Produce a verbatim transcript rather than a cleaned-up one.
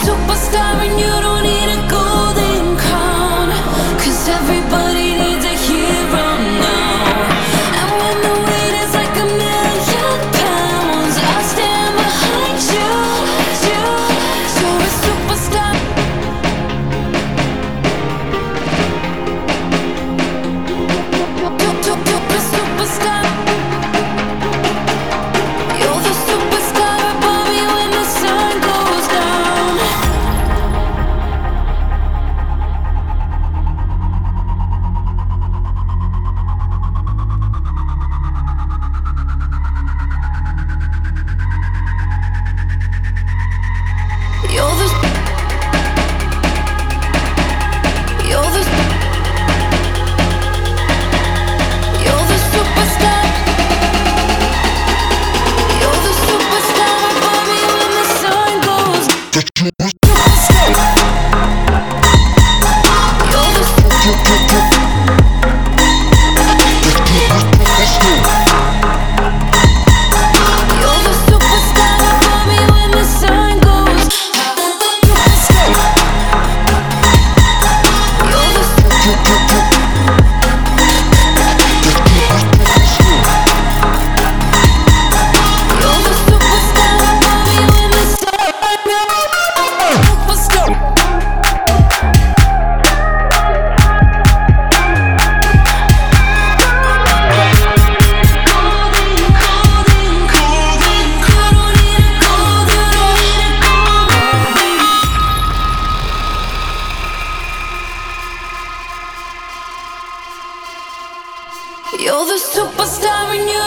superstar and you don't need a golden crown. 'Cause everybody needs a hero now. And when the weight is like a million pounds, I stand behind you. You're a superstar. You're a superstar. You're the superstar above me when the sun goes down. You're the You're the You're the superstar. You're the superstar above me when the sun goes. Superstar. You're the You're the superstar above me when the sun goes. Superstar. You're the You're the superstar above me when the sun goes. Superstar. You're the superstar and you